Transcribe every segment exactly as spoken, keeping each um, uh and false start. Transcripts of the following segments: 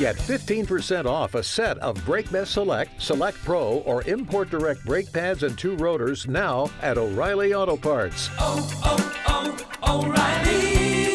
Get fifteen percent off a set of BrakeBest Select, Select Pro, or Import Direct brake pads and two rotors now at O'Reilly Auto Parts. Oh, oh, oh, O'Reilly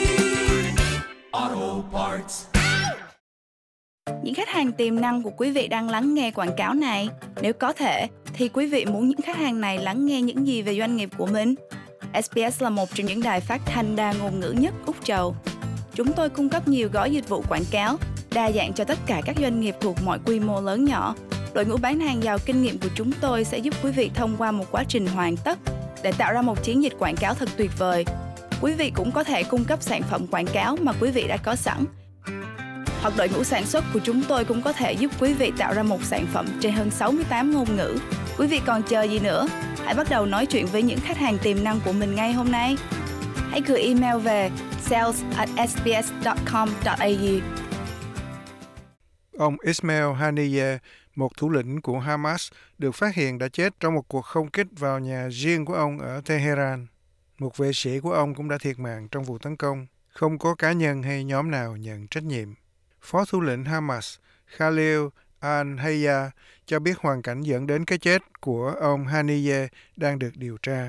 Auto Parts. Những khách hàng tiềm năng của quý vị đang lắng nghe quảng cáo này. Nếu có thể, thì quý vị muốn những khách hàng này lắng nghe những gì về doanh nghiệp của mình? ét bê ét là một trong những đài phát thanh đa ngôn ngữ nhất Úc Châu. Chúng tôi cung cấp nhiều gói dịch vụ quảng cáo, đa dạng cho tất cả các doanh nghiệp thuộc mọi quy mô lớn nhỏ. Đội ngũ bán hàng giàu kinh nghiệm của chúng tôi sẽ giúp quý vị thông qua một quá trình hoàn tất để tạo ra một chiến dịch quảng cáo thật tuyệt vời. Quý vị cũng có thể cung cấp sản phẩm quảng cáo mà quý vị đã có sẵn. Hoặc đội ngũ sản xuất của chúng tôi cũng có thể giúp quý vị tạo ra một sản phẩm trên hơn sáu mươi tám ngôn ngữ. Quý vị còn chờ gì nữa? Hãy bắt đầu nói chuyện với những khách hàng tiềm năng của mình ngay hôm nay. Hãy gửi email về sales at s b s dot com dot a u. Ông Ismail Haniyeh, một thủ lĩnh của Hamas, được phát hiện đã chết trong một cuộc không kích vào nhà riêng của ông ở Tehran. Một vệ sĩ của ông cũng đã thiệt mạng trong vụ tấn công. Không có cá nhân hay nhóm nào nhận trách nhiệm. Phó thủ lĩnh Hamas Khalil al-Hayya cho biết hoàn cảnh dẫn đến cái chết của ông Haniyeh đang được điều tra.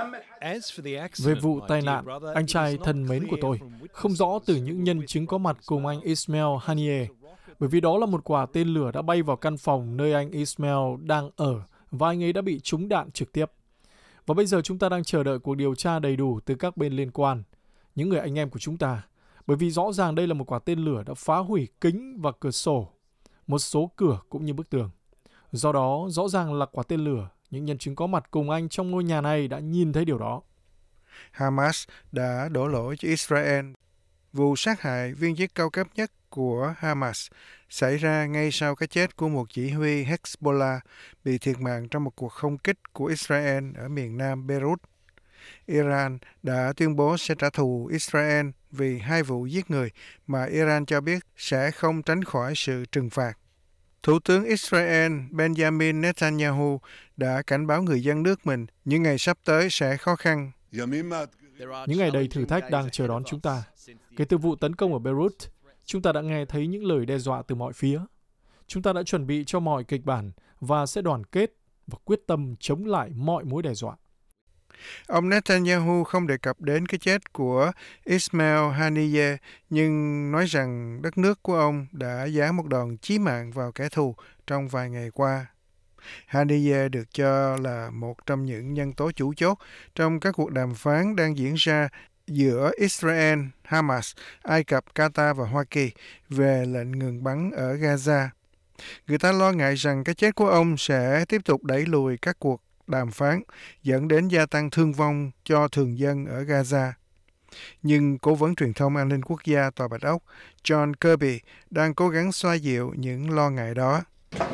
Về vụ tai nạn, anh trai thân mến của tôi, không rõ từ những nhân chứng có mặt cùng anh Ismail Haniyeh, bởi vì đó là một quả tên lửa đã bay vào căn phòng nơi anh Ismail đang ở và anh ấy đã bị trúng đạn trực tiếp. Và bây giờ chúng ta đang chờ đợi cuộc điều tra đầy đủ từ các bên liên quan, những người anh em của chúng ta, bởi vì rõ ràng đây là một quả tên lửa đã phá hủy kính và cửa sổ, một số cửa cũng như bức tường. Do đó, rõ ràng là quả tên lửa, những nhân chứng có mặt cùng anh trong ngôi nhà này đã nhìn thấy điều đó. Hamas đã đổ lỗi cho Israel. Vụ sát hại viên chức cao cấp nhất của Hamas xảy ra ngay sau cái chết của một chỉ huy Hezbollah bị thiệt mạng trong một cuộc không kích của Israel ở miền nam Beirut. Iran đã tuyên bố sẽ trả thù Israel vì hai vụ giết người mà Iran cho biết sẽ không tránh khỏi sự trừng phạt. Thủ tướng Israel Benjamin Netanyahu đã cảnh báo người dân nước mình những ngày sắp tới sẽ khó khăn. Những ngày đầy thử thách đang chờ đón chúng ta. Kể từ vụ tấn công ở Beirut, chúng ta đã nghe thấy những lời đe dọa từ mọi phía. Chúng ta đã chuẩn bị cho mọi kịch bản và sẽ đoàn kết và quyết tâm chống lại mọi mối đe dọa. Ông Netanyahu không đề cập đến cái chết của Ismail Haniyeh, nhưng nói rằng đất nước của ông đã giáng một đòn chí mạng vào kẻ thù trong vài ngày qua. Haniyeh được cho là một trong những nhân tố chủ chốt trong các cuộc đàm phán đang diễn ra giữa Israel, Hamas, Ai Cập, Qatar và Hoa Kỳ về lệnh ngừng bắn ở Gaza. Người ta lo ngại rằng cái chết của ông sẽ tiếp tục đẩy lùi các cuộc đàm phán, dẫn đến gia tăng thương vong cho thường dân ở Gaza. Nhưng Cố vấn Truyền thông An ninh Quốc gia Tòa Bạch Ốc John Kirby đang cố gắng xoa dịu những lo ngại đó.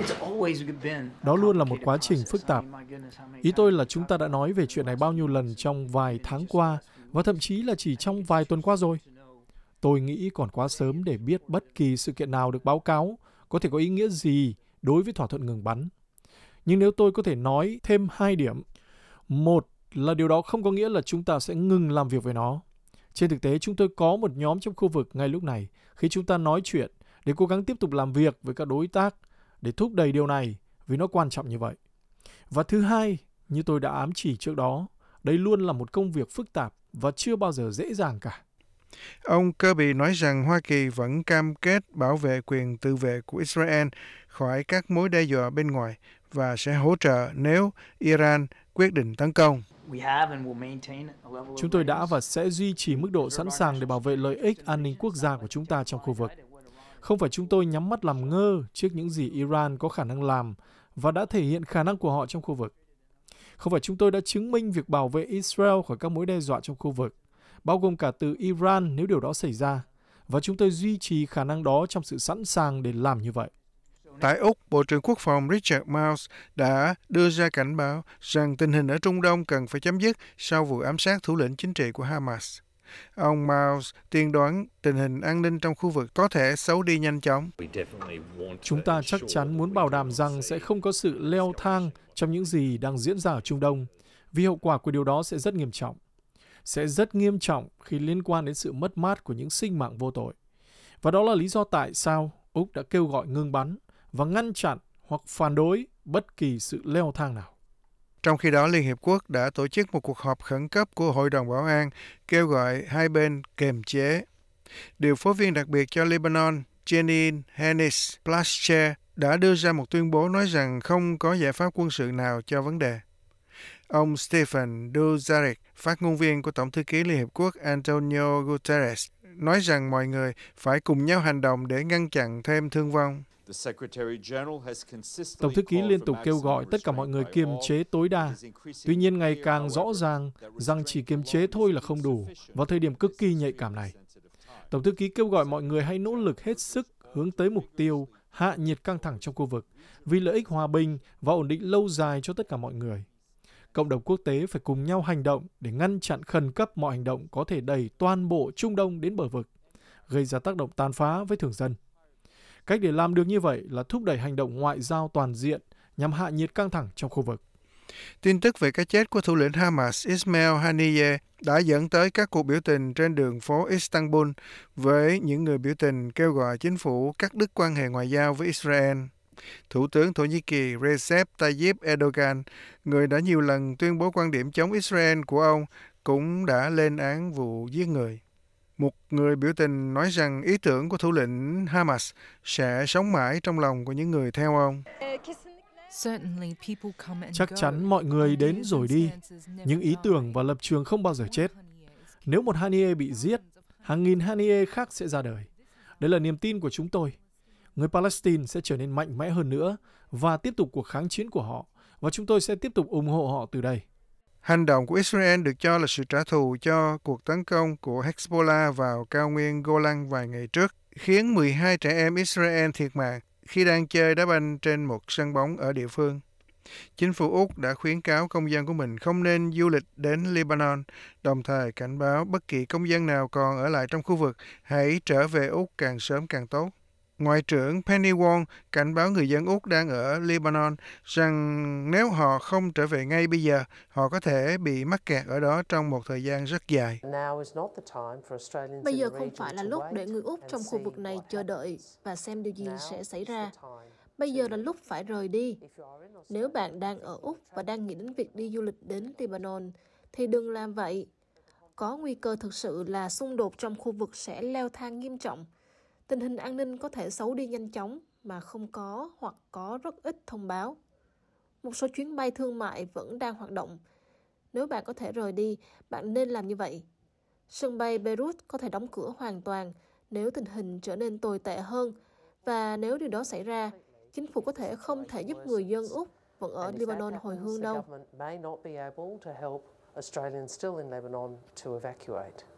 Đó luôn là một quá trình phức tạp. Ý tôi là chúng ta đã nói về chuyện này bao nhiêu lần trong vài tháng qua, và thậm chí là chỉ trong vài tuần qua rồi. Tôi nghĩ còn quá sớm để biết bất kỳ sự kiện nào được báo cáo có thể có ý nghĩa gì đối với thỏa thuận ngừng bắn. Nhưng nếu tôi có thể nói thêm hai điểm. Một là điều đó không có nghĩa là chúng ta sẽ ngừng làm việc với nó. Trên thực tế, chúng tôi có một nhóm trong khu vực ngay lúc này khi chúng ta nói chuyện để cố gắng tiếp tục làm việc với các đối tác để thúc đẩy điều này vì nó quan trọng như vậy. Và thứ hai, như tôi đã ám chỉ trước đó, đây luôn là một công việc phức tạp và chưa bao giờ dễ dàng cả. Ông Kirby nói rằng Hoa Kỳ vẫn cam kết bảo vệ quyền tự vệ của Israel khỏi các mối đe dọa bên ngoài và sẽ hỗ trợ nếu Iran quyết định tấn công. Chúng tôi đã và sẽ duy trì mức độ sẵn sàng để bảo vệ lợi ích an ninh quốc gia của chúng ta trong khu vực. Không phải chúng tôi nhắm mắt làm ngơ trước những gì Iran có khả năng làm và đã thể hiện khả năng của họ trong khu vực. Không phải chúng tôi đã chứng minh việc bảo vệ Israel khỏi các mối đe dọa trong khu vực, bao gồm cả từ Iran nếu điều đó xảy ra, và chúng tôi duy trì khả năng đó trong sự sẵn sàng để làm như vậy. Tại Úc, Bộ trưởng Quốc phòng Richard Marles đã đưa ra cảnh báo rằng tình hình ở Trung Đông cần phải chấm dứt sau vụ ám sát thủ lĩnh chính trị của Hamas. Ông Marles tiên đoán tình hình an ninh trong khu vực có thể xấu đi nhanh chóng. Chúng ta chắc chắn muốn bảo đảm rằng sẽ không có sự leo thang trong những gì đang diễn ra ở Trung Đông, vì hậu quả của điều đó sẽ rất nghiêm trọng. Sẽ rất nghiêm trọng khi liên quan đến sự mất mát của những sinh mạng vô tội. Và đó là lý do tại sao Úc đã kêu gọi ngừng bắn và ngăn chặn hoặc phản đối bất kỳ sự leo thang nào. Trong khi đó, Liên Hiệp Quốc đã tổ chức một cuộc họp khẩn cấp của Hội đồng Bảo an kêu gọi hai bên kiềm chế. Điều phối viên đặc biệt cho Lebanon, Jeanine Hennis-Plasschaert, đã đưa ra một tuyên bố nói rằng không có giải pháp quân sự nào cho vấn đề. Ông Stephen Dujarric, phát ngôn viên của Tổng thư ký Liên Hiệp Quốc Antonio Guterres, nói rằng mọi người phải cùng nhau hành động để ngăn chặn thêm thương vong. Tổng thư ký liên tục kêu gọi tất cả mọi người kiềm chế tối đa. Tuy nhiên, ngày càng rõ ràng rằng chỉ kiềm chế thôi là không đủ vào thời điểm cực kỳ nhạy cảm này. Tổng thư ký kêu gọi mọi người hãy nỗ lực hết sức hướng tới mục tiêu hạ nhiệt căng thẳng trong khu vực vì lợi ích hòa bình và ổn định lâu dài cho tất cả mọi người. Cộng đồng quốc tế phải cùng nhau hành động để ngăn chặn khẩn cấp mọi hành động có thể đẩy toàn bộ Trung Đông đến bờ vực, gây ra tác động tàn phá với thường dân. Cách để làm được như vậy là thúc đẩy hành động ngoại giao toàn diện nhằm hạ nhiệt căng thẳng trong khu vực. Tin tức về cái chết của thủ lĩnh Hamas Ismail Haniyeh đã dẫn tới các cuộc biểu tình trên đường phố Istanbul với những người biểu tình kêu gọi chính phủ cắt đứt quan hệ ngoại giao với Israel. Thủ tướng Thổ Nhĩ Kỳ Recep Tayyip Erdogan, người đã nhiều lần tuyên bố quan điểm chống Israel của ông, cũng đã lên án vụ giết người. Một người biểu tình nói rằng ý tưởng của thủ lĩnh Hamas sẽ sống mãi trong lòng của những người theo ông. Chắc chắn mọi người đến rồi đi, nhưng ý tưởng và lập trường không bao giờ chết. Nếu một Haniyeh bị giết, hàng nghìn Haniyeh khác sẽ ra đời. Đây là niềm tin của chúng tôi. Người Palestine sẽ trở nên mạnh mẽ hơn nữa và tiếp tục cuộc kháng chiến của họ, và chúng tôi sẽ tiếp tục ủng hộ họ từ đây. Hành động của Israel được cho là sự trả thù cho cuộc tấn công của Hezbollah vào cao nguyên Golan vài ngày trước, khiến mười hai trẻ em Israel thiệt mạng khi đang chơi đá banh trên một sân bóng ở địa phương. Chính phủ Úc đã khuyến cáo công dân của mình không nên du lịch đến Lebanon, đồng thời cảnh báo bất kỳ công dân nào còn ở lại trong khu vực hãy trở về Úc càng sớm càng tốt. Ngoại trưởng Penny Wong cảnh báo người dân Úc đang ở Lebanon rằng nếu họ không trở về ngay bây giờ, họ có thể bị mắc kẹt ở đó trong một thời gian rất dài. Bây giờ không phải là lúc để người Úc trong khu vực này chờ đợi và xem điều gì sẽ xảy ra. Bây giờ là lúc phải rời đi. Nếu bạn đang ở Úc và đang nghĩ đến việc đi du lịch đến Lebanon, thì đừng làm vậy. Có nguy cơ thực sự là xung đột trong khu vực sẽ leo thang nghiêm trọng. Tình hình an ninh có thể xấu đi nhanh chóng mà không có hoặc có rất ít thông báo. Một số chuyến bay thương mại vẫn đang hoạt động. Nếu bạn có thể rời đi, bạn nên làm như vậy. Sân bay Beirut có thể đóng cửa hoàn toàn nếu tình hình trở nên tồi tệ hơn, và nếu điều đó xảy ra, chính phủ có thể không thể giúp người dân Úc vẫn ở Lebanon hồi hương đâu.